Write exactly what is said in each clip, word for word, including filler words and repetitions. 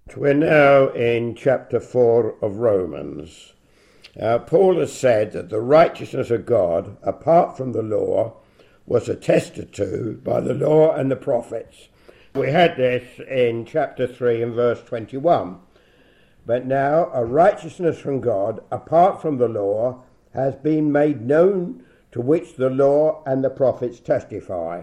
We're now in chapter four of Romans. Uh, Paul has said that the righteousness of God, apart from the law, was attested to by the law and the prophets. We had this in chapter three and verse twenty-one. But now a righteousness from God, apart from the law, has been made known, to which the law and the prophets testify.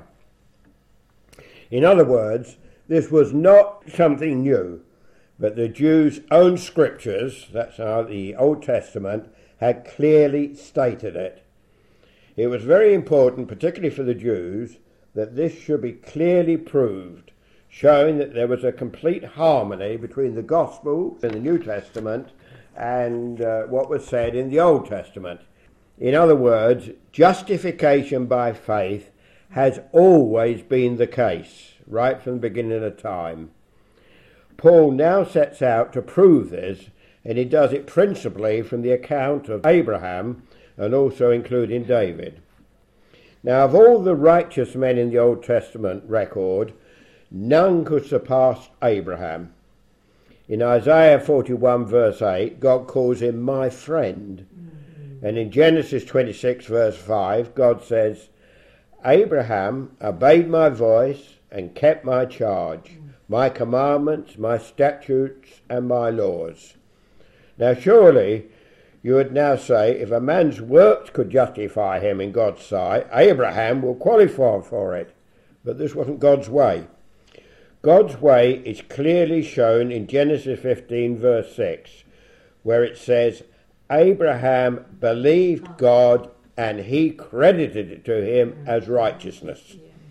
In other words, this was not something new, but the Jews' own scriptures, that's how the Old Testament, had clearly stated it. It was very important, particularly for the Jews, that this should be clearly proved, showing that there was a complete harmony between the Gospel in the New Testament and uh, what was said in the Old Testament. In other words, justification by faith has always been the case, right from the beginning of time. Paul now sets out to prove this, and he does it principally from the account of Abraham and also including David. Now, of all the righteous men in the Old Testament record, none could surpass Abraham. In Isaiah forty-one verse eight, God calls him my friend. Mm-hmm. And in Genesis twenty-six verse five, God says, Abraham obeyed my voice and kept my charge, my commandments, my statutes, and my laws. Now surely you would now say, if a man's works could justify him in God's sight, Abraham will qualify for it. But this wasn't God's way. God's way is clearly shown in Genesis fifteen verse six, where it says, Abraham believed God and he credited it to him as righteousness.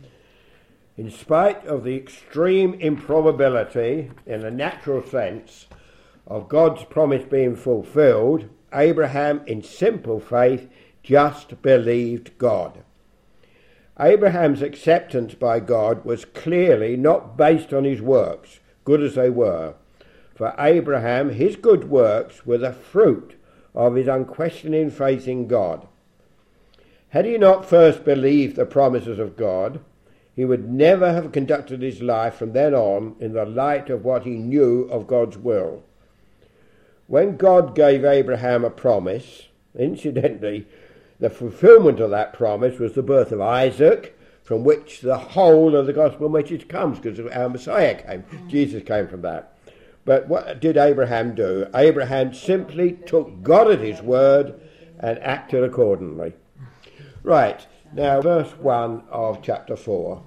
In spite of the extreme improbability, in a natural sense, of God's promise being fulfilled, Abraham, in simple faith, just believed God. Abraham's acceptance by God was clearly not based on his works, good as they were. For Abraham, his good works were the fruit of his unquestioning faith in God. Had he not first believed the promises of God, he would never have conducted his life from then on in the light of what he knew of God's will. When God gave Abraham a promise, incidentally, the fulfillment of that promise was the birth of Isaac, from which the whole of the gospel message comes, because our Messiah came. Mm. Jesus came from that. But what did Abraham do? Abraham simply took God at his word and acted accordingly. Right. Now, verse one of chapter four.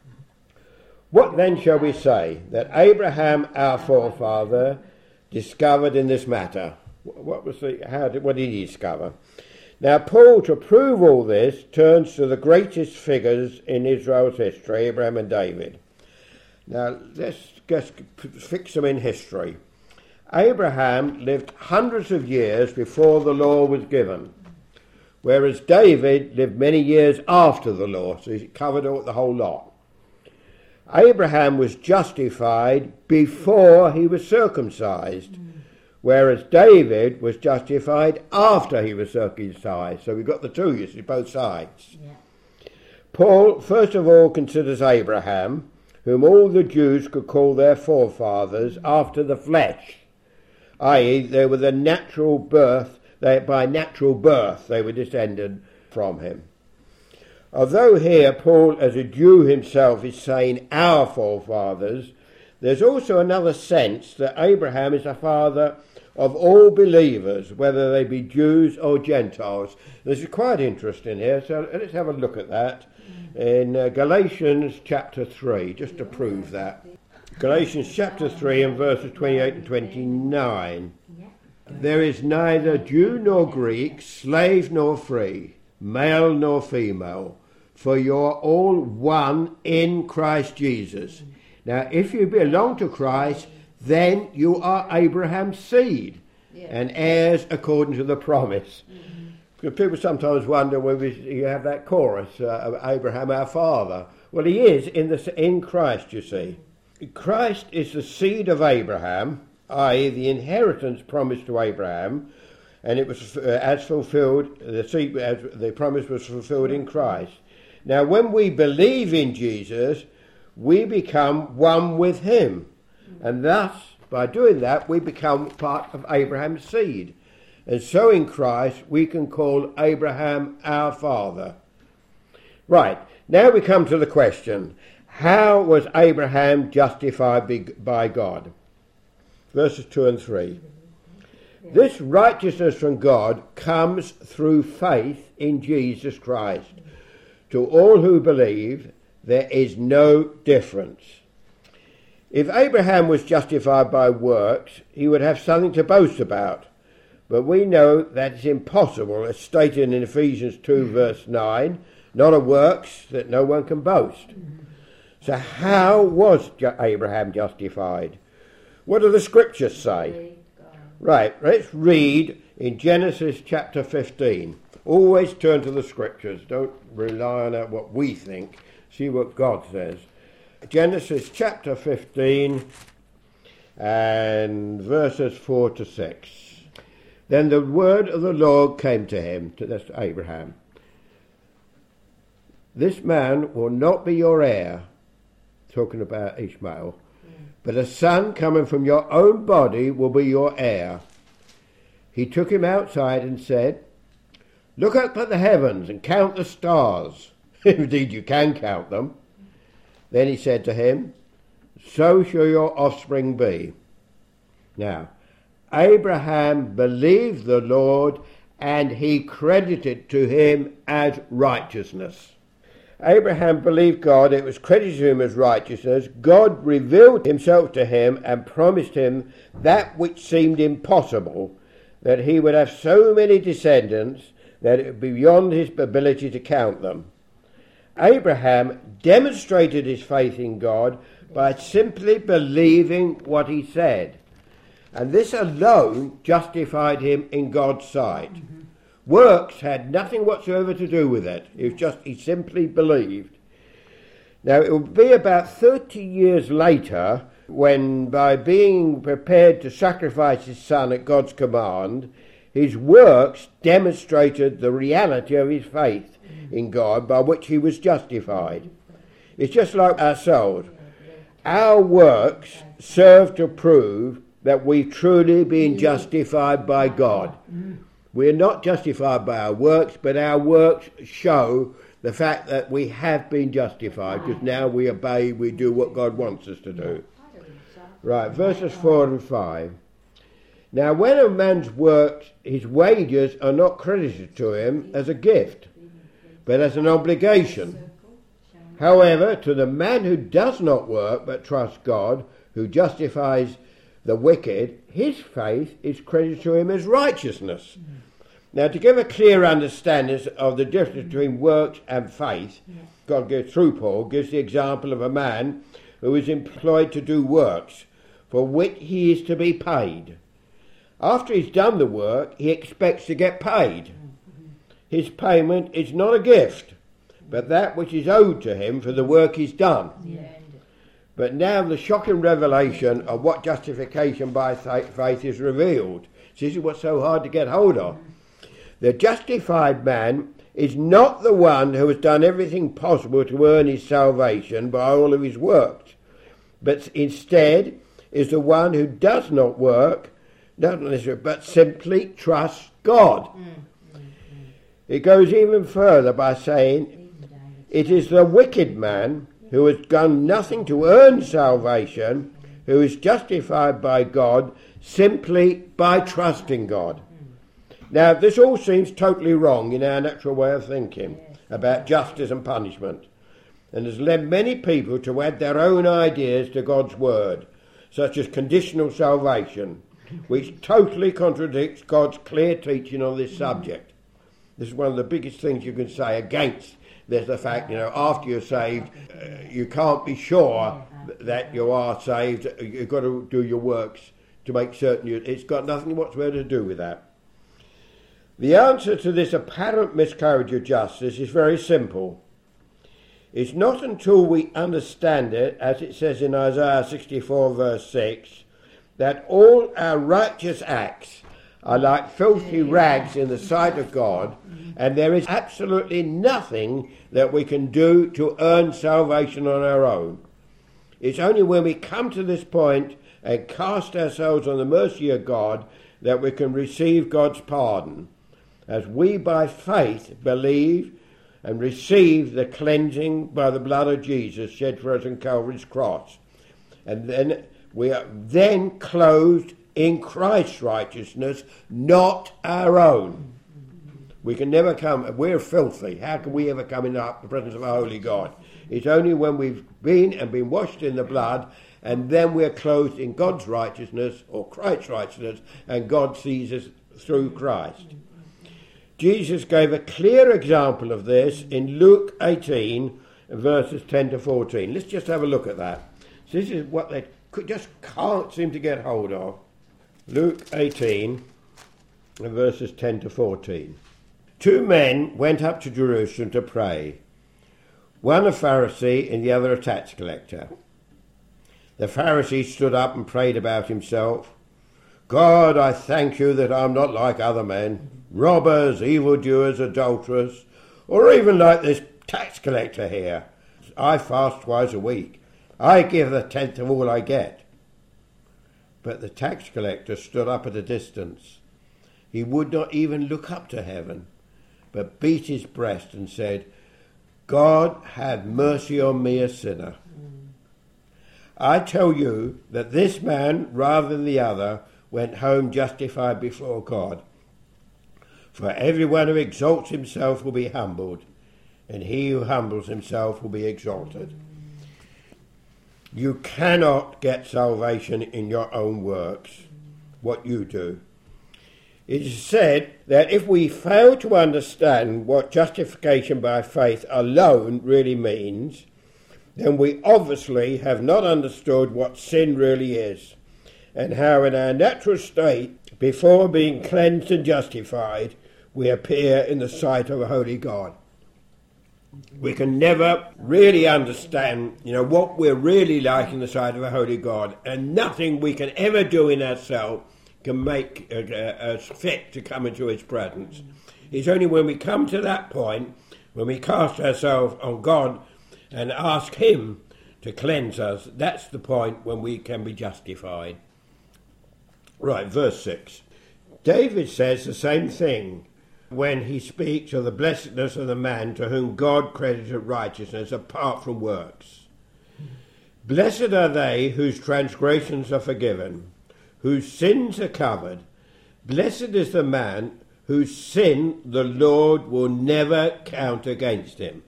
What then shall we say? That Abraham, our forefather, discovered in this matter. What was the? How did? What did he discover? Now, Paul, to prove all this, turns to the greatest figures in Israel's history, Abraham and David. Now, let's just fix them in history. Abraham lived hundreds of years before the law was given, whereas David lived many years after the law, so he covered all, the whole lot. Abraham was justified before he was circumcised, mm. whereas David was justified after he was circumcised. So we've got the two, you see, both sides. Yeah. Paul, first of all, considers Abraham, whom all the Jews could call their forefathers after the flesh, that is, they were the natural birth, they, by natural birth they were descended from him. Although here Paul, as a Jew himself, is saying our forefathers, there's also another sense that Abraham is a father of all believers, whether they be Jews or Gentiles. This is quite interesting here, so let's have a look at that in uh, Galatians chapter three, just to prove that. Galatians chapter three and verses twenty-eight and twenty-nine. There is neither Jew nor Greek, slave nor free, male nor female, for you're all one in Christ Jesus. Now, if you belong to Christ, then you are Abraham's seed and heirs according to the promise. Mm-hmm. People sometimes wonder whether you have that chorus, uh, Abraham our father. Well, he is in, the, in Christ, you see. Christ is the seed of Abraham, that is the inheritance promised to Abraham, and it was uh, as fulfilled, the seed, as the promise was fulfilled in Christ. Now, when we believe in Jesus, we become one with him, and thus By doing that, we become part of Abraham's seed. And so in Christ, we can call Abraham our father. Right, now we come to the question, how was Abraham justified by God? Verses two and three. This righteousness from God comes through faith in Jesus Christ. To all who believe, there is no difference. If Abraham was justified by works, he would have something to boast about. But we know that it's impossible, as stated in Ephesians two verse nine, not of works that no one can boast. So how was Abraham justified? What do the scriptures say? Right, let's read in Genesis chapter fifteen. Always turn to the scriptures. Don't rely on what we think. See what God says. Genesis chapter fifteen and verses four to six. Then the word of the Lord came to him, to that's to Abraham. This man will not be your heir, talking about Ishmael, but a son coming from your own body will be your heir. He took him outside and said, look up at the heavens and count the stars. Indeed, you can count them. Then he said to him, so shall your offspring be. Now, Abraham believed the Lord, and he credited to him as righteousness. Abraham believed God, it was credited to him as righteousness. God revealed himself to him and promised him that which seemed impossible, that he would have so many descendants that it would be beyond his ability to count them. Abraham demonstrated his faith in God by simply believing what he said. And this alone justified him in God's sight. Mm-hmm. Works had nothing whatsoever to do with it. It was just he simply believed. Now it would be about thirty years later when, by being prepared to sacrifice his son at God's command, his works demonstrated the reality of his faith in God, by which he was justified. It's just like ourselves. Our works serve to prove that we've truly been justified by God. We're not justified by our works, but our works show the fact that we have been justified, because now we obey, we do what God wants us to do. Right, verses four and five. Now when a man's works, his wages are not credited to him as a gift, but as an obligation. However, to the man who does not work but trusts God, who justifies the wicked, his faith is credited to him as righteousness. Mm. Now, to give a clear understanding of the difference between works and faith, yeah. God gives, through Paul, gives the example of a man who is employed to do works for which he is to be paid. After he's done the work, he expects to get paid. Mm-hmm. His payment is not a gift, but that which is owed to him for the work he's done. Yeah. But now the shocking revelation of what justification by faith is revealed. This is what's so hard to get hold of. The justified man is not the one who has done everything possible to earn his salvation by all of his works, but instead is the one who does not work, not necessarily, but simply trusts God. It goes even further by saying, it is the wicked man who has done nothing to earn salvation, who is justified by God simply by trusting God. Now, this all seems totally wrong in our natural way of thinking about justice and punishment, and has led many people to add their own ideas to God's word, such as conditional salvation, which totally contradicts God's clear teaching on this subject. This is one of the biggest things you can say against. There's the fact, you know, after you're saved, uh, you can't be sure that you are saved. You've got to do your works to make certain you... It's got nothing whatsoever to do with that. The answer to this apparent miscarriage of justice is very simple. It's not until we understand it, as it says in Isaiah sixty-four verse six, that all our righteous acts are like filthy rags in the sight of God, and there is absolutely nothing that we can do to earn salvation on our own. It's only when we come to this point and cast ourselves on the mercy of God that we can receive God's pardon, as we by faith believe and receive the cleansing by the blood of Jesus shed for us on Calvary's cross. And then we are then clothed in Christ's righteousness, not our own. We can never come, we're filthy. How can we ever come in the presence of a holy God? It's only when we've been and been washed in the blood, and then we're clothed in God's righteousness, or Christ's righteousness, and God sees us through Christ. Jesus gave a clear example of this in Luke eighteen, verses ten to fourteen. Let's just have a look at that. So this is what they just can't seem to get hold of. Luke eighteen, verses ten to fourteen. Two men went up to Jerusalem to pray, one a Pharisee and the other a tax collector. The Pharisee stood up and prayed about himself. God, I thank you that I'm not like other men, robbers, evildoers, adulterers, or even like this tax collector here. I fast twice a week. I give a tenth of all I get. But the tax collector stood up at a distance. He would not even look up to heaven, but beat his breast and said, God, have mercy on me, a sinner. Mm. I tell you that this man, rather than the other, went home justified before God. For everyone who exalts himself will be humbled, and he who humbles himself will be exalted. You cannot get salvation in your own works, what you do. It is said that if we fail to understand what justification by faith alone really means, then we obviously have not understood what sin really is, and how in our natural state, before being cleansed and justified, we appear in the sight of a holy God. We can never really understand, you know, what we're really like in the sight of a holy God, and nothing we can ever do in ourselves can make uh, uh, us fit to come into his presence. It's only when we come to that point, when we cast ourselves on God and ask him to cleanse us, that's the point when we can be justified. Right, verse six. David says the same thing when he speaks of the blessedness of the man to whom God credited righteousness apart from works. Blessed are they whose transgressions are forgiven, whose sins are covered. Blessed is the man whose sin the Lord will never count against him.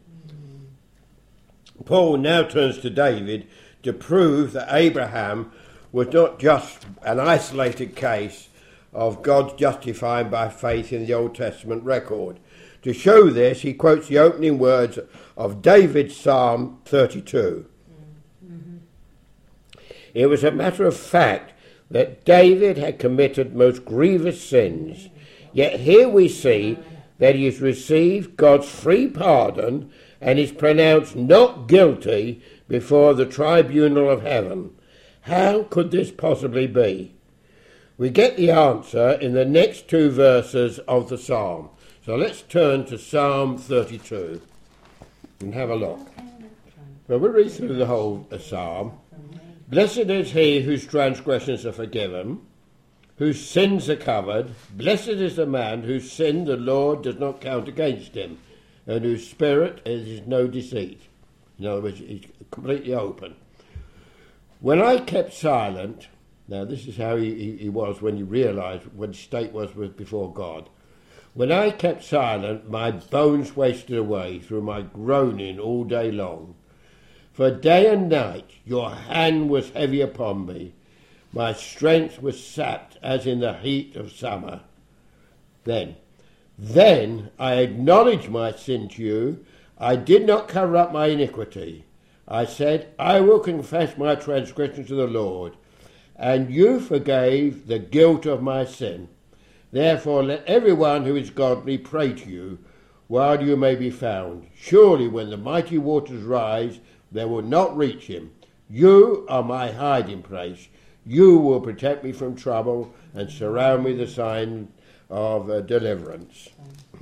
Mm-hmm. Paul now turns to David to prove that Abraham was not just an isolated case of God's justifying by faith in the Old Testament record. To show this, he quotes the opening words of David's Psalm thirty-two. Mm-hmm. It was a matter of fact that David had committed most grievous sins, yet here we see that he has received God's free pardon and is pronounced not guilty before the tribunal of heaven. How could this possibly be? We get the answer in the next two verses of the psalm. So let's turn to Psalm thirty-two and have a look. Well, we'll read through the whole uh, psalm. Blessed is he whose transgressions are forgiven, whose sins are covered. Blessed is the man whose sin the Lord does not count against him, and whose spirit is no deceit. In other words, he's completely open. When I kept silent, now this is how he, he, he was when he realised what his state was with before God. When I kept silent, my bones wasted away through my groaning all day long. For day and night your hand was heavy upon me. My strength was sapped as in the heat of summer. Then, then I acknowledged my sin to you. I did not cover up my iniquity. I said, I will confess my transgression to the Lord, and you forgave the guilt of my sin. Therefore let everyone who is godly pray to you while you may be found. Surely when the mighty waters rise, they will not reach him. You are my hiding place. You will protect me from trouble and surround me with the sign of uh, deliverance.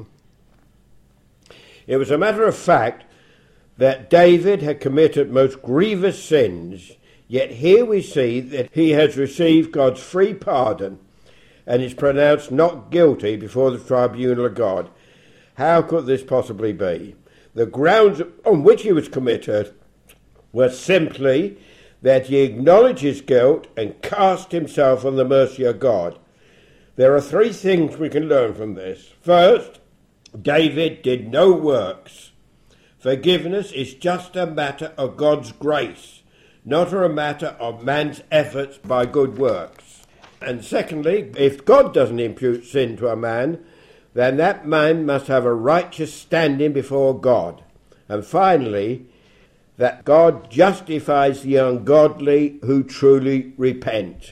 It was a matter of fact that David had committed most grievous sins, Yet here we see that he has received God's free pardon and is pronounced not guilty before the tribunal of God. How could this possibly be? The grounds on which he was committed were simply that he acknowledged his guilt and cast himself on the mercy of God. There are three things we can learn from this. First, David did no works. Forgiveness is just a matter of God's grace, not a matter of man's efforts by good works. And secondly, if God doesn't impute sin to a man, then that man must have a righteous standing before God. And finally, that God justifies the ungodly who truly repent.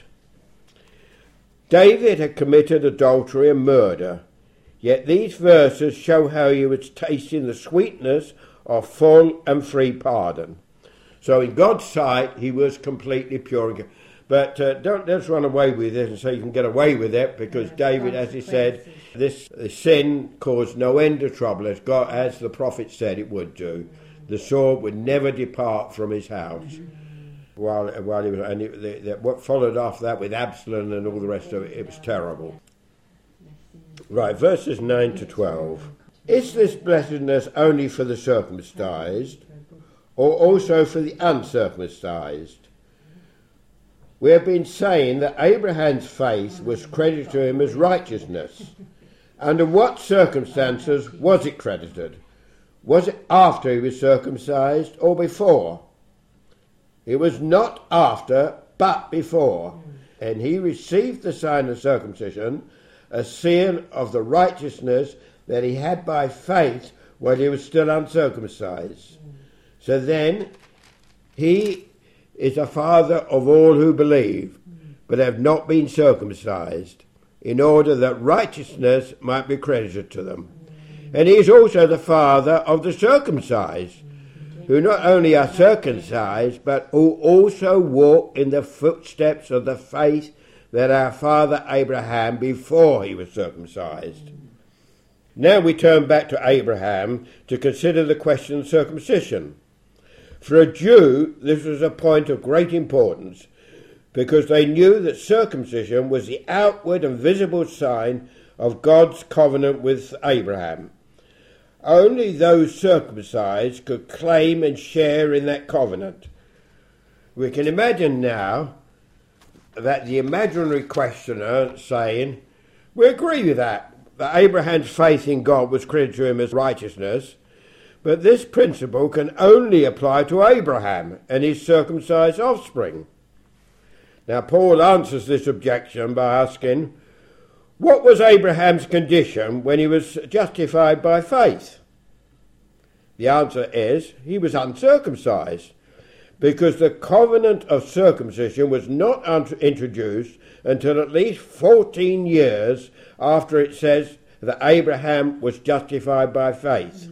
David had committed adultery and murder, yet these verses show how he was tasting the sweetness of full and free pardon. So in God's sight, he was completely pure. But uh, don't let's run away with it and say you can get away with it, because David, as he said, this, this sin caused no end of trouble, as God, as the prophet said it would do. The sword would never depart from his house. While while he was, and it, the, the, what followed after that with Absalom and all the rest of it, it was terrible. Right, verses nine to twelve. Is this blessedness only for the circumcised, or also for the uncircumcised? We have been saying that Abraham's faith was credited to him as righteousness. Under what circumstances was it credited? Was it after he was circumcised or before? It was not after, but before. And he received the sign of circumcision, a seal of the righteousness that he had by faith while he was still uncircumcised. So then, he is a father of all who believe, but have not been circumcised, in order that righteousness might be credited to them. And he is also the father of the circumcised, who not only are circumcised, but who also walk in the footsteps of the faith that our father Abraham before he was circumcised. Now we turn back to Abraham to consider the question of circumcision. For a Jew, this was a point of great importance, because they knew that circumcision was the outward and visible sign of God's covenant with Abraham. Only those circumcised could claim and share in that covenant. We can imagine now that the imaginary questioner saying, we agree with that, that Abraham's faith in God was credited to him as righteousness, but this principle can only apply to Abraham and his circumcised offspring. Now Paul answers this objection by asking, what was Abraham's condition when he was justified by faith? The answer is, he was uncircumcised, because the covenant of circumcision was not un- introduced until at least fourteen years after it says that Abraham was justified by faith.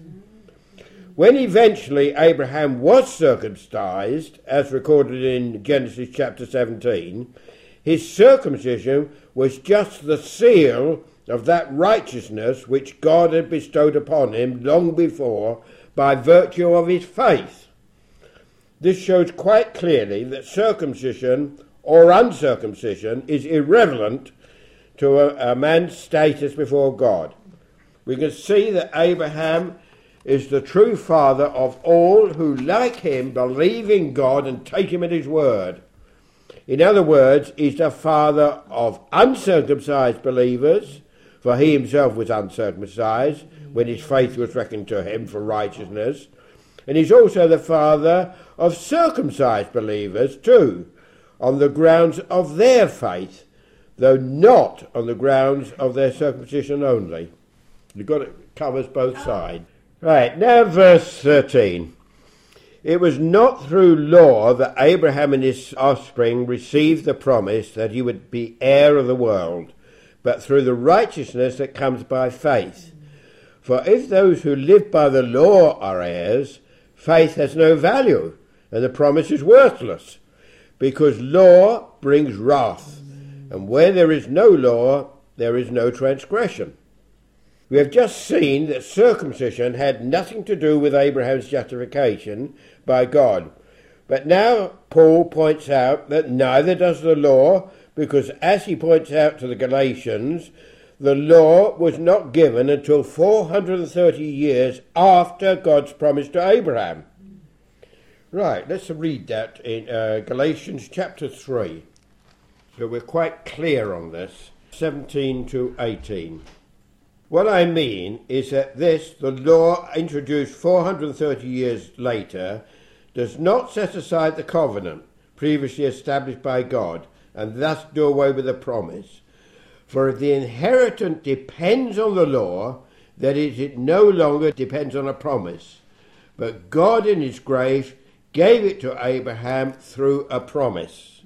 When eventually Abraham was circumcised, as recorded in Genesis chapter seventeen, his circumcision was just the seal of that righteousness which God had bestowed upon him long before by virtue of his faith. This shows quite clearly that circumcision or uncircumcision is irrelevant to a, a man's status before God. We can see that Abraham is the true father of all who, like him, believe in God and take him at his word. In other words, he's the father of uncircumcised believers, for he himself was uncircumcised when his faith was reckoned to him for righteousness. And he's also the father of circumcised believers too, on the grounds of their faith, though not on the grounds of their circumcision only. You've got it covers both sides. Right, now verse thirteen. It was not through law that Abraham and his offspring received the promise that he would be heir of the world, but through the righteousness that comes by faith. For if those who live by the law are heirs, faith has no value, and the promise is worthless, because law brings wrath, and where there is no law, there is no transgression. We have just seen that circumcision had nothing to do with Abraham's justification by God, But now Paul points out that neither does the law, because as he points out to the Galatians, the law was not given until four hundred thirty years after God's promise to Abraham. Right, let's read that in uh, Galatians chapter three. So we're quite clear on this, seventeen to eighteen. What I mean is that this, the law introduced four hundred thirty years later, does not set aside the covenant previously established by God and thus do away with the promise. For if the inheritance depends on the law, that is, it no longer depends on a promise. But God in his grace gave it to Abraham through a promise.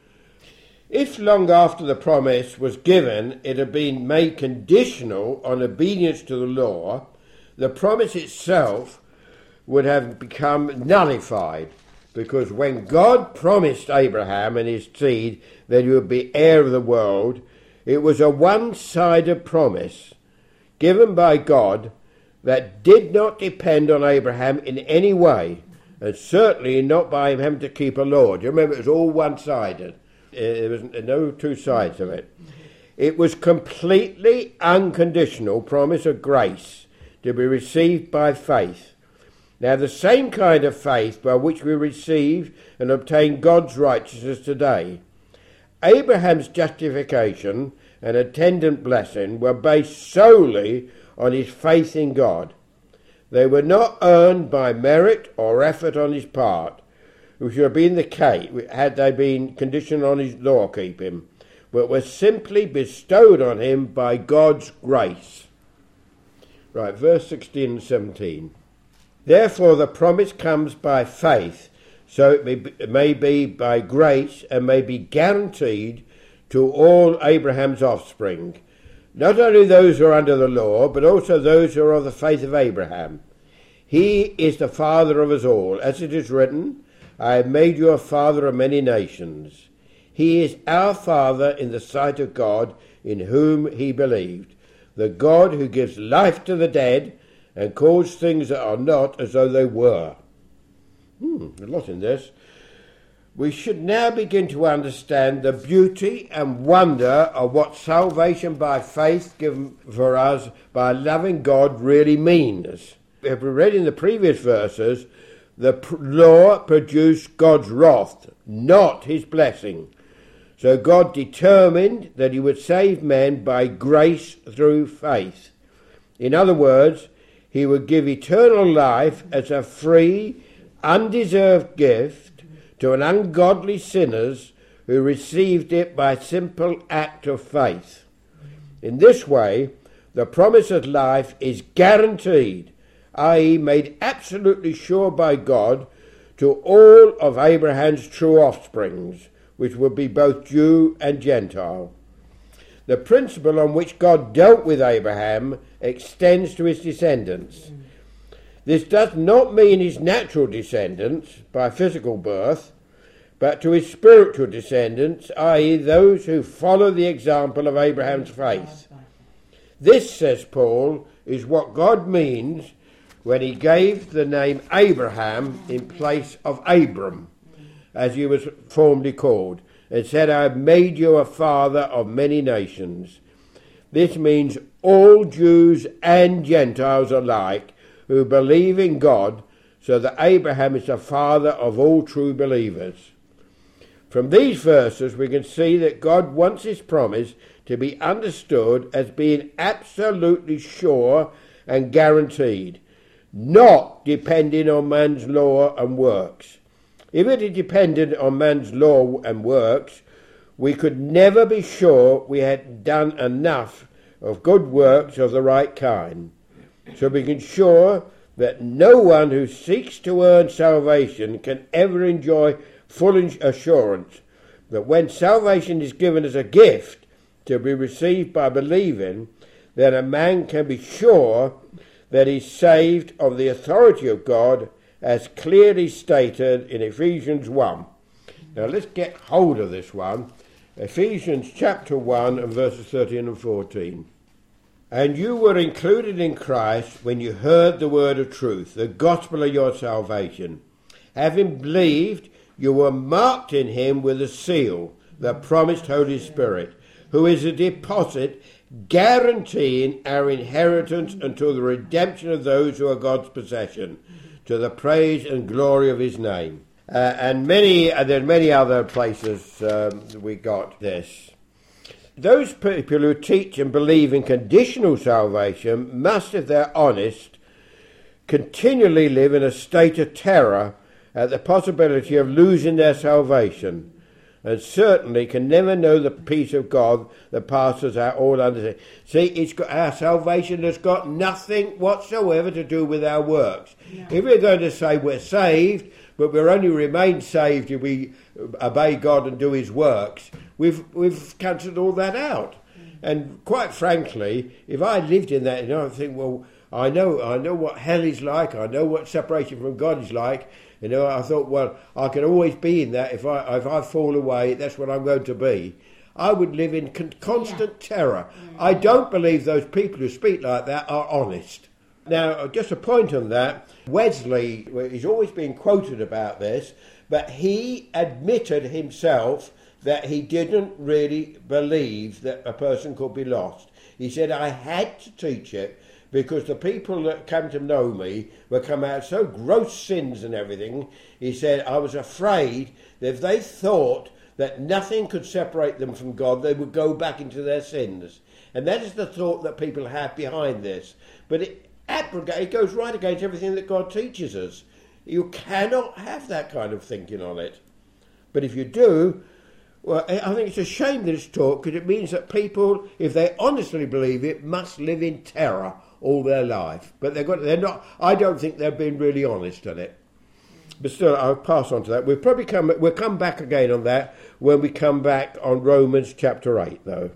If long after the promise was given it had been made conditional on obedience to the law, the promise itself would have become nullified, because when God promised Abraham and his seed that he would be heir of the world, it was a one-sided promise given by God that did not depend on Abraham in any way, and certainly not by him having to keep a law. Do you remember, it was all one-sided. There was no two sides of it. It was completely unconditional promise of grace to be received by faith. Now, the same kind of faith by which we receive and obtain God's righteousness today. Abraham's justification and attendant blessing were based solely on his faith in God. They were not earned by merit or effort on his part, which would have been the case had they been conditioned on his law keeping, but were simply bestowed on him by God's grace. Right, verse sixteen and seventeen. Therefore the promise comes by faith, so it may be, it may be by grace and may be guaranteed to all Abraham's offspring, not only those who are under the law, but also those who are of the faith of Abraham. He is the father of us all, as it is written, I have made you a father of many nations. He is our Father in the sight of God, in whom he believed, the God who gives life to the dead and calls things that are not as though they were. Hmm, a lot in this. We should now begin to understand the beauty and wonder of what salvation by faith given for us by a loving God really means. If we read in the previous verses, the law produced God's wrath, not his blessing. So God determined that he would save men by grace through faith. In other words, he would give eternal life as a free, undeserved gift to an ungodly sinners who received it by a simple act of faith. In this way, the promise of life is guaranteed, that is made absolutely sure by God to all of Abraham's true offsprings, which would be both Jew and Gentile. The principle on which God dealt with Abraham extends to his descendants. This does not mean his natural descendants by physical birth, but to his spiritual descendants, that is those who follow the example of Abraham's faith. This, says Paul, is what God means when he gave the name Abraham in place of Abram, as he was formerly called, and said, I have made you a father of many nations. This means all Jews and Gentiles alike who believe in God, so that Abraham is the father of all true believers. From these verses we can see that God wants his promise to be understood as being absolutely sure and guaranteed, not depending on man's law and works. If it had depended on man's law and works, we could never be sure we had done enough of good works of the right kind. So we can sure that no one who seeks to earn salvation can ever enjoy full assurance that when salvation is given as a gift to be received by believing, then a man can be sure that he's saved of the authority of God, as clearly stated in Ephesians one. Now let's get hold of this one. Ephesians chapter one and verses thirteen and fourteen. And you were included in Christ when you heard the word of truth, the gospel of your salvation. Having believed, you were marked in him with a seal, the promised Holy Spirit, who is a deposit guaranteeing our inheritance until the redemption of those who are God's possession, to the praise and glory of his name. Uh, and many, uh, there are many other places um, we got this. Those people who teach and believe in conditional salvation must, if they're honest, continually live in a state of terror at the possibility of losing their salvation, and certainly can never know the peace of God that passes out all understanding. See, it's got, our salvation has got nothing whatsoever to do with our works. Yeah. If we're going to say we're saved, but we're only remain saved if we obey God and do his works, we've we've cancelled all that out. Mm. And quite frankly, if I lived in that, you know, I think, well, I know I know what hell is like, I know what separation from God is like. You know, I thought, well, I can always be in that. If I if I fall away, that's what I'm going to be. I would live in con- constant yeah. terror. Mm-hmm. I don't believe those people who speak like that are honest. Now, just a point on that, Wesley is always being quoted about this, but he admitted himself that he didn't really believe that a person could be lost. He said, I had to teach it, because the people that came to know me were come out so gross sins and everything. He said, I was afraid that if they thought that nothing could separate them from God, they would go back into their sins. And that is the thought that people have behind this. But it, it goes right against everything that God teaches us. You cannot have that kind of thinking on it. But if you do, well, I think it's a shame that it's taught, because it means that people, if they honestly believe it, must live in terror all their life. But they're got, they're not. I don't think they've been really honest on it. But still, I'll pass on to that. We'll probably come. We'll come back again on that when we come back on Romans chapter eight, though.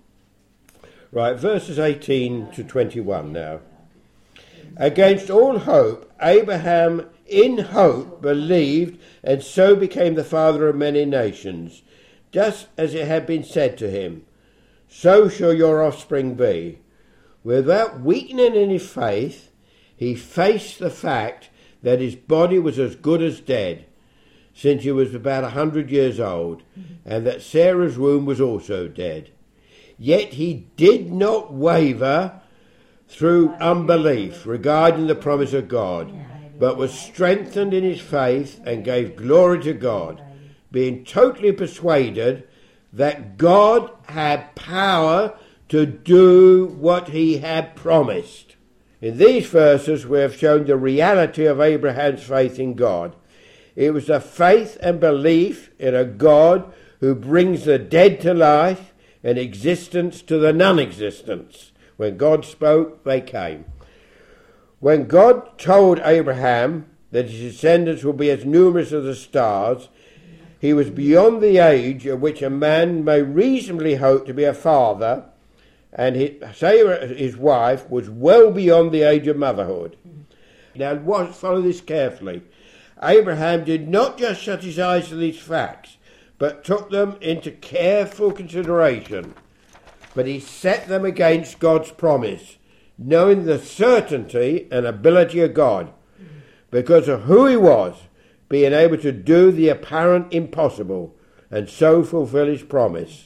Right, verses eighteen to twenty-one now. Against all hope, Abraham in hope believed, and so became the father of many nations, just as it had been said to him, so shall your offspring be. Without weakening in his faith, he faced the fact that his body was as good as dead, since he was about a hundred years old, and that Sarah's womb was also dead. Yet he did not waver through unbelief regarding the promise of God, but was strengthened in his faith and gave glory to God, being totally persuaded that God had power to do what he had promised. In these verses we have shown the reality of Abraham's faith in God. It was a faith and belief in a God who brings the dead to life and existence to the non-existence. When God spoke, they came. When God told Abraham that his descendants will be as numerous as the stars, he was beyond the age at which a man may reasonably hope to be a father, and his, Sarah, his wife, was well beyond the age of motherhood. Now, watch, follow this carefully. Abraham did not just shut his eyes to these facts, but took them into careful consideration. But he set them against God's promise, knowing the certainty and ability of God, because of who he was, being able to do the apparent impossible, and so fulfill his promise.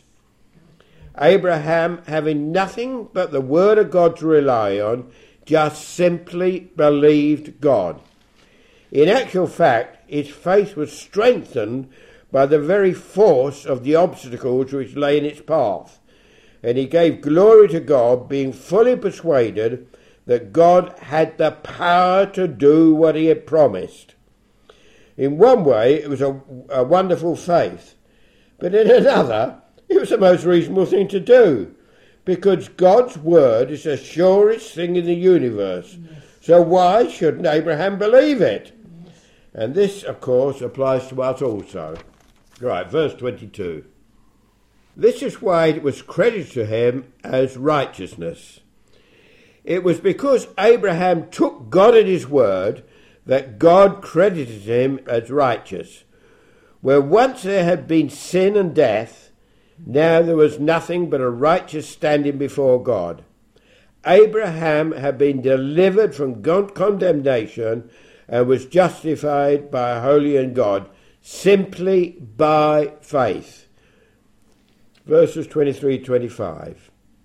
Abraham, having nothing but the word of God to rely on, just simply believed God. In actual fact, his faith was strengthened by the very force of the obstacles which lay in its path, and he gave glory to God, being fully persuaded that God had the power to do what he had promised. In one way, it was a, a wonderful faith, but in another, it was the most reasonable thing to do, because God's word is the surest thing in the universe. Yes. So why shouldn't Abraham believe it? Yes. And this, of course, applies to us also. Right, verse twenty-two. This is why it was credited to him as righteousness. It was because Abraham took God at his word that God credited him as righteous. Where once there had been sin and death, now there was nothing but a righteous standing before God. Abraham had been delivered from condemnation and was justified by a holy and God simply by faith. Verses twenty-three to twenty-five.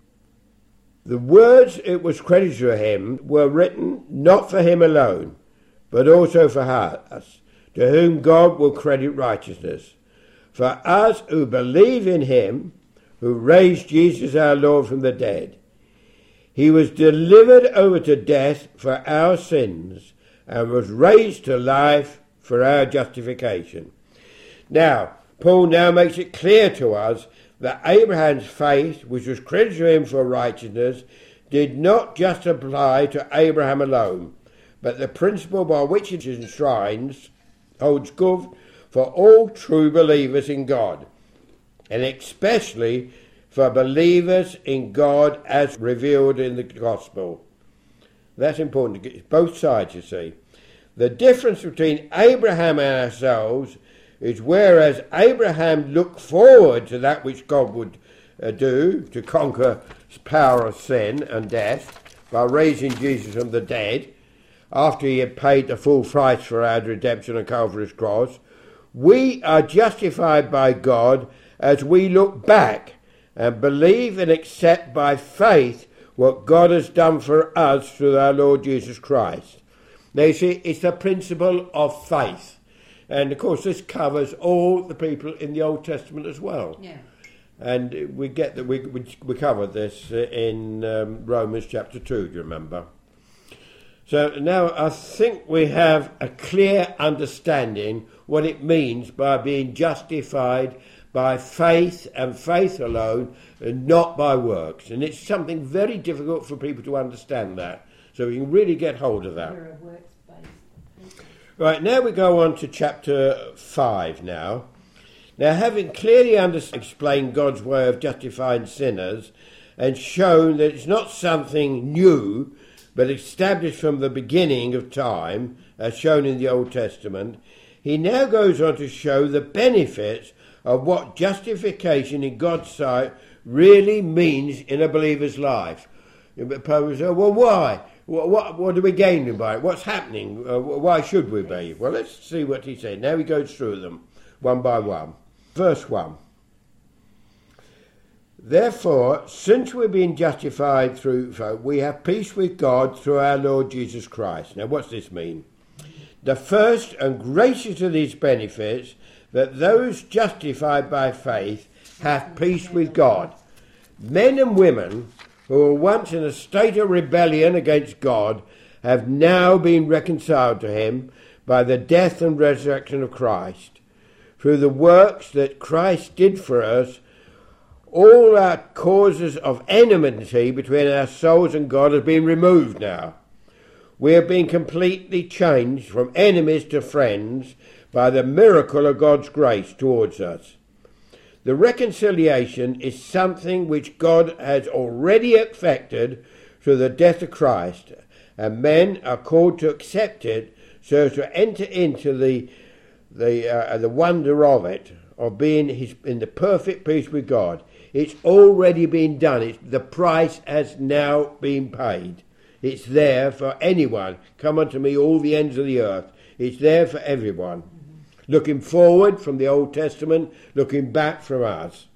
The words it was credited to him were written not for him alone, but also for us, to whom God will credit righteousness. For us who believe in him, who raised Jesus our Lord from the dead. He was delivered over to death for our sins, and was raised to life for our justification. Now, Paul now makes it clear to us that Abraham's faith, which was credited to him for righteousness, did not just apply to Abraham alone, but the principle by which it enshrines holds good for all true believers in God, and especially for believers in God as revealed in the gospel. That's important. It's both sides, you see. The difference between Abraham and ourselves is whereas Abraham looked forward to that which God would uh, do to conquer the power of sin and death by raising Jesus from the dead, after he had paid the full price for our redemption on Calvary's cross, we are justified by God as we look back and believe and accept by faith what God has done for us through our Lord Jesus Christ. Now you see, it's the principle of faith. And of course this covers all the people in the Old Testament as well. Yeah. And we get that we, we, we covered this in um, Romans chapter two, do you remember? So now I think we have a clear understanding what it means by being justified by faith and faith alone, and not by works. And it's something very difficult for people to understand that. So we can really get hold of that. Right, now we go on to chapter five now. Now, having clearly understood, explained God's way of justifying sinners and shown that it's not something new, but established from the beginning of time, as shown in the Old Testament, he now goes on to show the benefits of what justification in God's sight really means in a believer's life. People say, well, why? What, what, what are we gaining by it? What's happening? Uh, why should we be? Well, let's see what he said. Now he goes through them one by one. Verse one. Therefore, since we've been justified through faith, we have peace with God through our Lord Jesus Christ. Now, what's this mean? The first and greatest of these benefits, that those justified by faith have peace with God. Men and women who were once in a state of rebellion against God have now been reconciled to him by the death and resurrection of Christ. Through the works that Christ did for us, all our causes of enmity between our souls and God have been removed now. We have been completely changed from enemies to friends by the miracle of God's grace towards us. The reconciliation is something which God has already effected through the death of Christ, and men are called to accept it so as to enter into the the uh, the wonder of it, of being his, in the perfect peace with God. It's already been done. It's, the price has now been paid. It's there for anyone. Come unto me, all the ends of the earth. It's there for everyone. Looking forward from the Old Testament, looking back from us.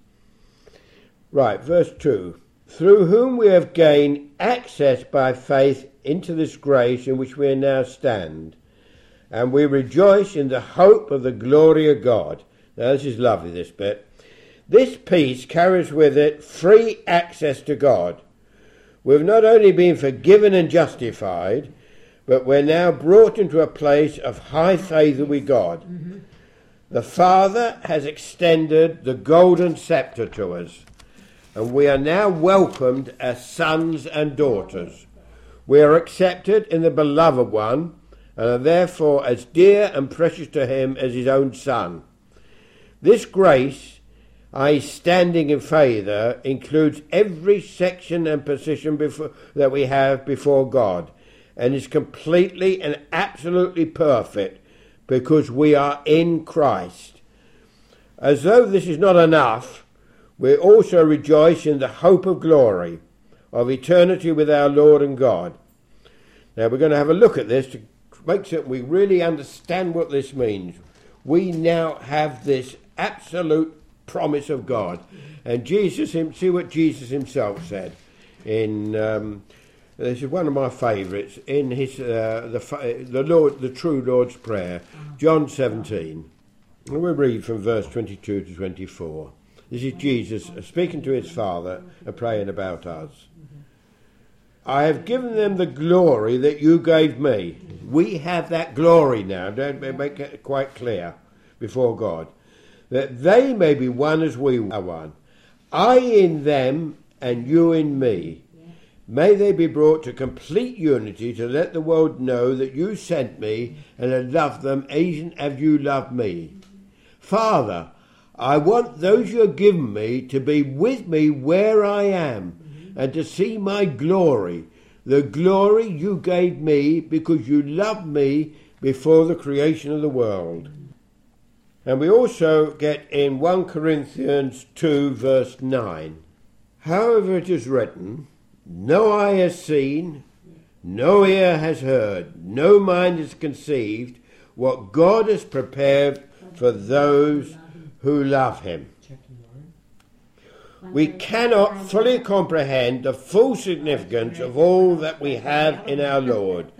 Right, verse two. Through whom we have gained access by faith into this grace in which we now stand. And we rejoice in the hope of the glory of God. Now this is lovely, this bit. This peace carries with it free access to God. We've not only been forgiven and justified, but we're now brought into a place of high favour with God. Mm-hmm. The Father has extended the golden sceptre to us, and we are now welcomed as sons and daughters. We are accepted in the Beloved One, and are therefore as dear and precious to him as his own Son. This grace, that is standing in favour, includes every section and position before, that we have before God, and is completely and absolutely perfect because we are in Christ. As though this is not enough, we also rejoice in the hope of glory, of eternity with our Lord and God. Now we're going to have a look at this to make certain we really understand what this means. We now have this absolute promise of God. And Jesus, see what Jesus himself said in, um, this is one of my favourites, in his uh, the the Lord, the true Lord's Prayer, John seventeen. And we'll read from verse twenty-two to twenty-four. This is Jesus speaking to his Father and praying about us. I have given them the glory that you gave me. We have that glory now. Don't make it quite clear before God. That they may be one as we are one. I in them and you in me. May they be brought to complete unity to let the world know that you sent me and have loved them even as you loved me. Father, I want those you have given me to be with me where I am and to see my glory, the glory you gave me because you loved me before the creation of the world. And we also get in First Corinthians two verse nine. However it is written, no eye has seen, no ear has heard, no mind has conceived what God has prepared for those who love him. We cannot fully comprehend the full significance of all that we have in our Lord.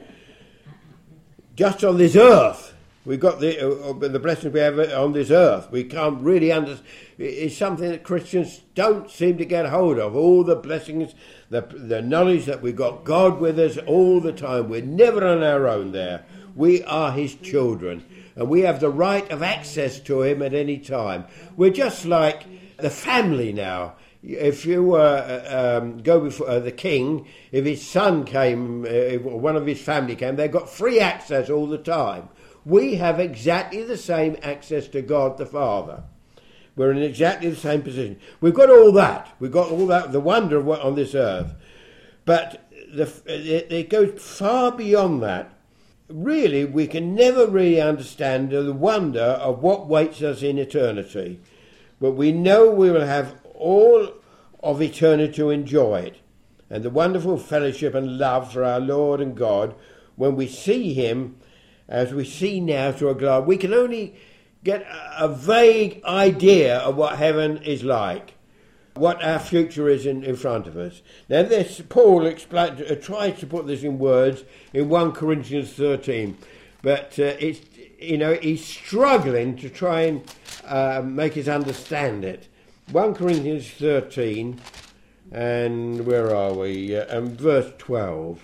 Just on this earth, we've got the uh, the blessings we have on this earth. We can't really understand. It's something that Christians don't seem to get hold of. All the blessings, the the knowledge that we've got God with us all the time. We're never on our own there. We are his children. And we have the right of access to him at any time. We're just like the family now. If you uh, um, go before uh, the king, if his son came, uh, if one of his family came, they've got free access all the time. We have exactly the same access to God the Father. We're in exactly the same position. We've got all that. We've got all that, the wonder of what on this earth. But the, it, it goes far beyond that. Really, we can never really understand the wonder of what waits us in eternity. But we know we will have all of eternity to enjoy it. And the wonderful fellowship and love for our Lord and God when we see him as we see now through a glass. We can only get a vague idea of what heaven is like, what our future is in, in front of us. Now this, Paul explains, uh, tries to put this in words in First Corinthians thirteen, but uh, it's, you know, he's struggling to try and uh, make us understand it. First Corinthians thirteen, and where are we? Uh, and verse twelve.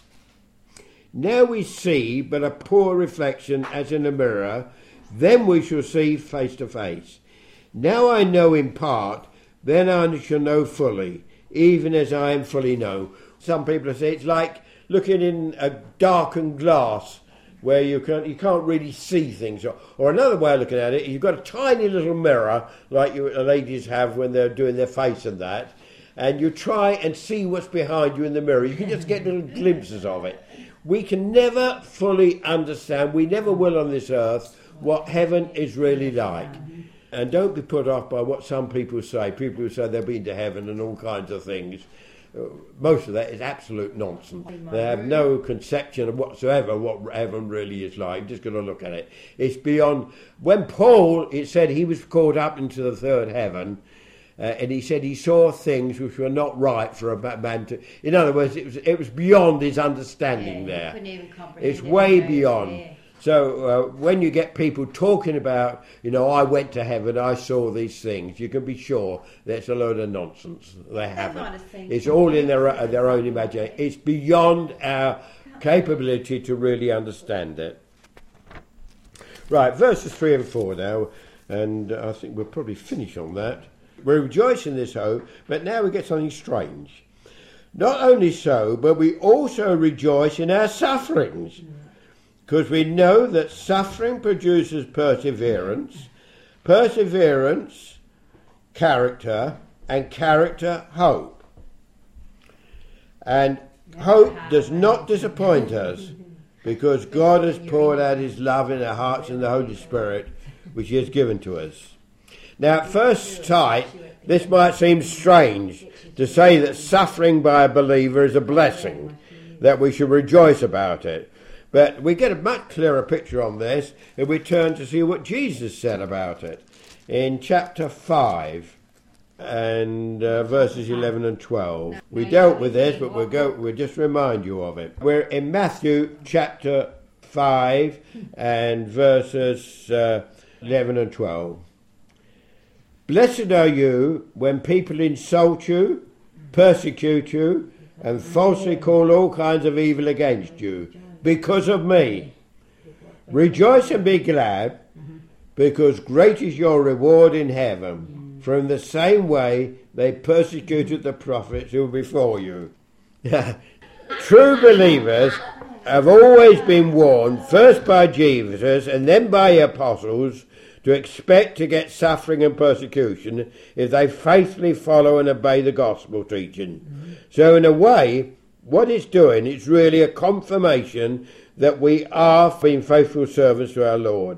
Now we see but a poor reflection as in a mirror, then we shall see face to face. Now I know in part, then I shall know fully, even as I am fully known. Some people say it's like looking in a darkened glass where you can't, you can't really see things. Or, or another way of looking at it, you've got a tiny little mirror like you ladies have when they're doing their face and that, and you try and see what's behind you in the mirror. You can just get little glimpses of it. We can never fully understand, we never will on this earth, what heaven is really like. And don't be put off by what some people say. People who say they've been to heaven and all kinds of things. Uh, most of that is absolute nonsense. They have no conception of whatsoever what heaven really is like. Just got to look at it. It's beyond. When Paul, it said he was caught up into the third heaven, uh, and he said he saw things which were not right for a man to. In other words, it was it was beyond his understanding yeah, there. Couldn't even comprehend it's it way right beyond. There. So uh, when you get people talking about, you know, I went to heaven, I saw these things, you can be sure that's a load of nonsense. They haven't. It's all in their uh, their own imagination. It's beyond our capability to really understand it. Right, verses three and four now, and I think we'll probably finish on that. We rejoice in this hope, but now we get something strange. Not only so, but we also rejoice in our sufferings. Because we know that suffering produces perseverance, perseverance, character, and character, hope. And hope does not disappoint us, because God has poured out his love in our hearts in the Holy Spirit, which he has given to us. Now, at first sight, this might seem strange to say that suffering by a believer is a blessing, that we should rejoice about it. But we get a much clearer picture on this if we turn to see what Jesus said about it. In chapter five and uh, verses eleven and twelve. We dealt with this, but we'll, go, we'll just remind you of it. We're in Matthew chapter five and verses uh, eleven and twelve. Blessed are you when people insult you, persecute you, and falsely call all kinds of evil against you, because of me. Rejoice and be glad, because great is your reward in heaven. For in the same way they persecuted the prophets who were before you. True believers have always been warned, first by Jesus and then by the apostles, to expect to get suffering and persecution if they faithfully follow and obey the gospel teaching. Mm-hmm. So in a way, what it's doing, it's really a confirmation that we are being faithful servants to our Lord.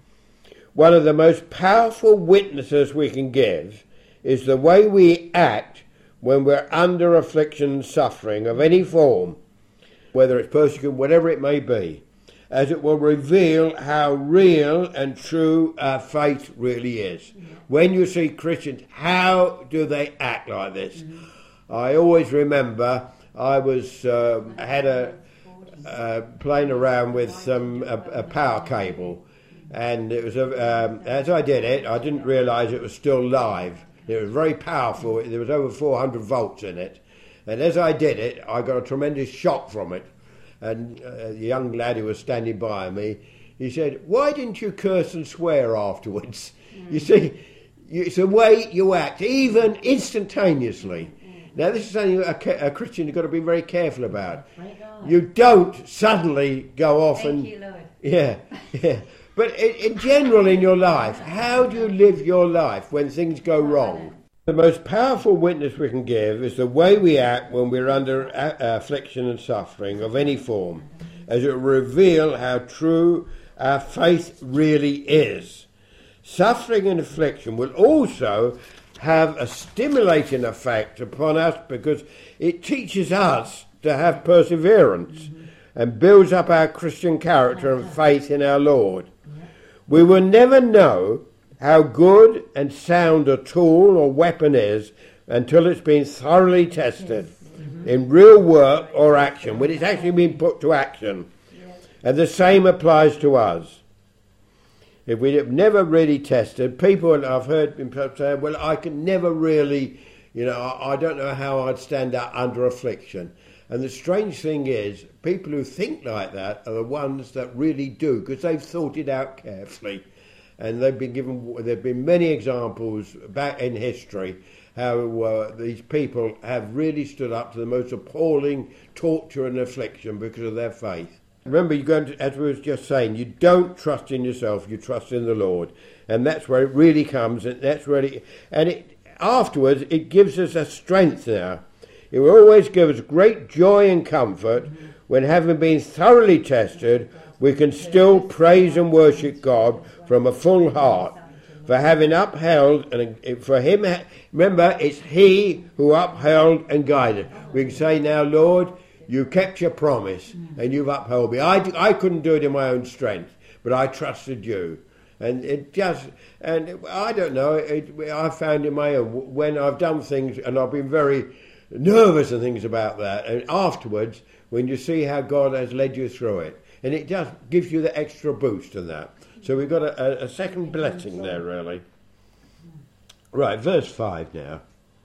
One of the most powerful witnesses we can give is the way we act when we're under affliction and suffering of any form, whether it's persecution, whatever it may be, as it will reveal how real and true our faith really is. Yeah. When you see Christians, how do they act like this? Mm-hmm. I always remember I was uh, had a uh, playing around with some a, a power cable, and it was a, um, as I did it, I didn't realise it was still live. It was very powerful. There was over four hundred volts in it, and as I did it, I got a tremendous shock from it. And uh, the young lad who was standing by me, he said, "Why didn't you curse and swear afterwards?" Mm. You see, you, it's the way you act, even instantaneously. Mm. Now, this is something a, a Christian has got to be very careful about. You don't suddenly go off Thank and... you, Lord. Yeah, yeah. But in, in general in your life, how do you live your life when things go wrong? The most powerful witness we can give is the way we act when we're under a- affliction and suffering of any form, as it will reveal how true our faith really is. Suffering and affliction will also have a stimulating effect upon us because it teaches us to have perseverance mm-hmm. and builds up our Christian character and faith in our Lord. We will never know how good and sound a tool or weapon is until it's been thoroughly tested mm-hmm. in real work or action, when it's actually been put to action. Yes. And the same applies to us. If we have never really tested, people, I've heard people say, well, I can never really, you know, I, I don't know how I'd stand up under affliction. And the strange thing is, people who think like that are the ones that really do, because they've thought it out carefully. And they've been given, there have been many examples back in history how uh, these people have really stood up to the most appalling torture and affliction because of their faith. Remember, you're going to, as we were just saying, you don't trust in yourself, you trust in the Lord. And that's where it really comes, and that's really, and it afterwards, it gives us a strength now. It will always give us great joy and comfort when, having been thoroughly tested, we can still praise and worship God from a full heart for having upheld, and for him, remember, it's he who upheld and guided. We can say now, Lord, you kept your promise and you've upheld me. I, I couldn't do it in my own strength, but I trusted you. And it just, and it, I don't know, it, I found in my own, when I've done things, and I've been very nervous and things about that, and afterwards, when you see how God has led you through it, and it just gives you the extra boost in that. So we've got a, a second blessing there, really. Right, verse five now.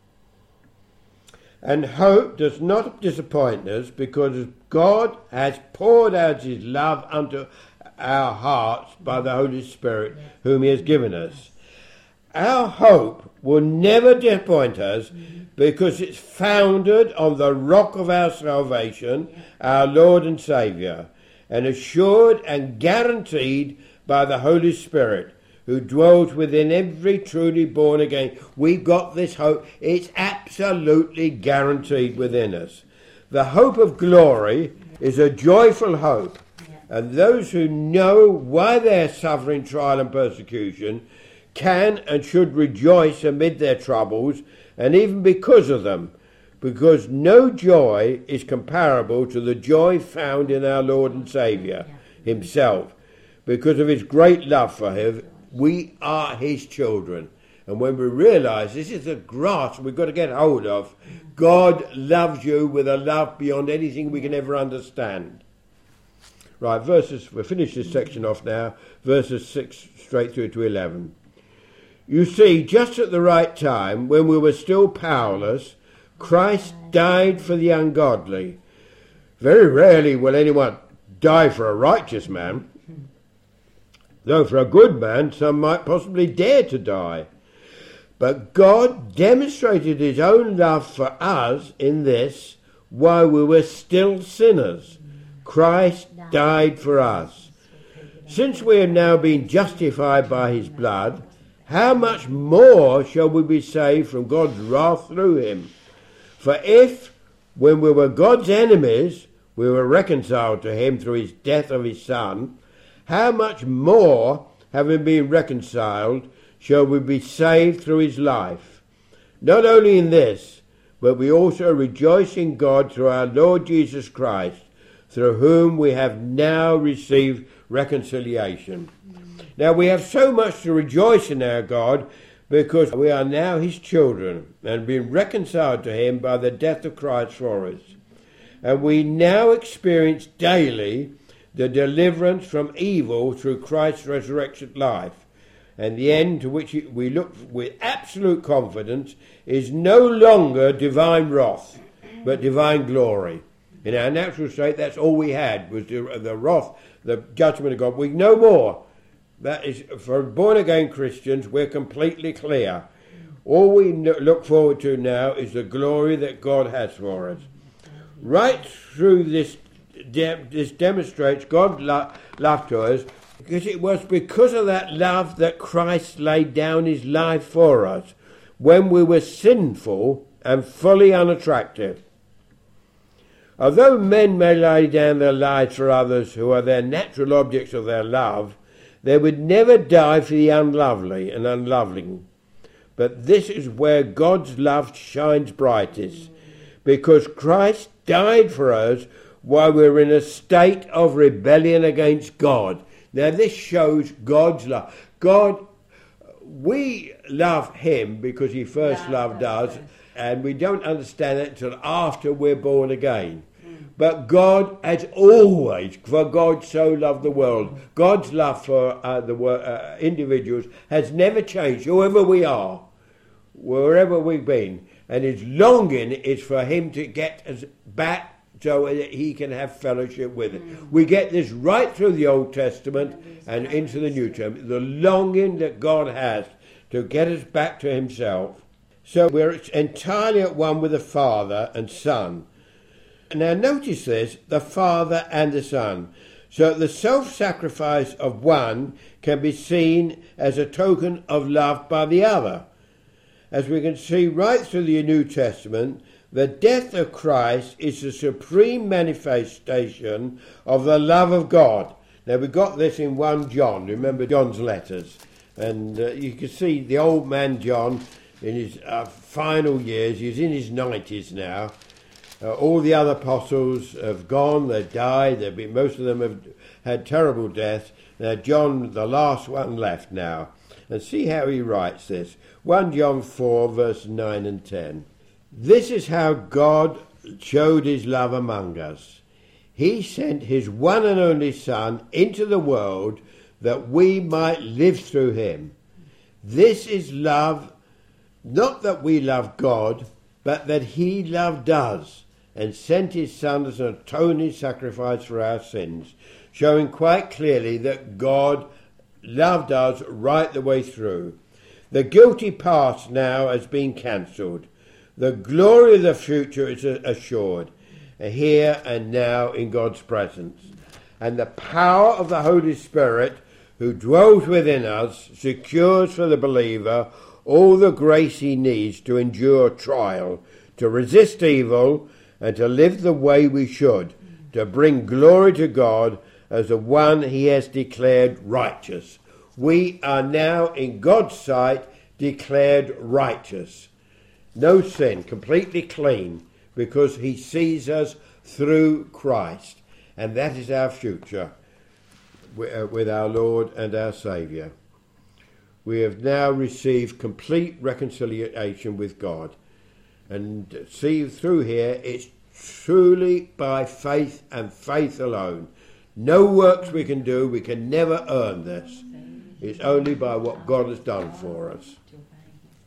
And hope does not disappoint us, because God has poured out his love unto our hearts by the Holy Spirit, whom he has given us. Our hope will never disappoint us, because it's founded on the rock of our salvation, our Lord and Saviour, and assured and guaranteed by the Holy Spirit, who dwells within every truly born again. We've got this hope. It's absolutely guaranteed within us. The hope of glory is a joyful hope, and those who know why they're suffering trial and persecution can and should rejoice amid their troubles, and even because of them, because no joy is comparable to the joy found in our Lord and Saviour himself. Because of his great love for him, we are his children. And when we realise this is the grasp we've got to get hold of, God loves you with a love beyond anything we can ever understand. Right, verses, we'll finish this section off now, verses six straight through to eleven. You see, just at the right time, when we were still powerless, Christ died for the ungodly. Very rarely will anyone die for a righteous man, though for a good man some might possibly dare to die. But God demonstrated his own love for us in this: while we were still sinners, Christ died for us. Since we have now been justified by his blood, how much more shall we be saved from God's wrath through him? For if, when we were God's enemies, we were reconciled to him through his death of his Son, how much more, having been reconciled, shall we be saved through his life? Not only in this, but we also rejoice in God through our Lord Jesus Christ, through whom we have now received reconciliation. Mm. Now we have so much to rejoice in our God, because we are now his children and been reconciled to him by the death of Christ for us. And we now experience daily the deliverance from evil through Christ's resurrection life. And the end to which we look with absolute confidence is no longer divine wrath, but divine glory. In our natural state, that's all we had, was the, the wrath, the judgment of God. We no more. That is, for born-again Christians, we're completely clear. All we look forward to now is the glory that God has for us. Right through this, de- this demonstrates God's lo- love to us, because it was because of that love that Christ laid down his life for us when we were sinful and fully unattractive. Although men may lay down their lives for others who are their natural objects of their love, they would never die for the unlovely and unloving. But this is where God's love shines brightest, because Christ died for us while we were in a state of rebellion against God. Now this shows God's love. God, we love him because he first yeah, loved us, and we don't understand it until after we're born again. But God has always, for God so loved the world, God's love for uh, the uh, individuals has never changed, whoever we are, wherever we've been. And his longing is for him to get us back so that he can have fellowship with us. Mm. We get this right through the Old Testament and into the New Testament, the longing that God has to get us back to himself. So we're entirely at one with the Father and Son. Now notice this, the Father and the Son. So the self-sacrifice of one can be seen as a token of love by the other. As we can see right through the New Testament, the death of Christ is the supreme manifestation of the love of God. Now we got this in First John, remember John's letters. And uh, you can see the old man John in his uh, final years, he's in his nineties now. Uh, all the other apostles have gone, they've died, they've been, most of them have had terrible deaths. Now John, the last one, left now. And see how he writes this. First John four, verse nine and ten. This is how God showed his love among us. He sent his one and only Son into the world that we might live through him. This is love, not that we love God, but that he loved us and sent his Son as an atoning sacrifice for our sins, showing quite clearly that God loved us right the way through. The guilty past now has been cancelled. The glory of the future is assured, here and now in God's presence. And the power of the Holy Spirit, who dwells within us, secures for the believer all the grace he needs to endure trial, to resist evil, and to live the way we should, to bring glory to God as the one he has declared righteous. We are now in God's sight declared righteous. No sin, completely clean. because he sees us through Christ. And that is our future with our Lord and our Saviour. We have now received complete reconciliation with God. And see through here, it's truly by faith and faith alone. No works we can do. We can never earn this. It's only by what God has done for us.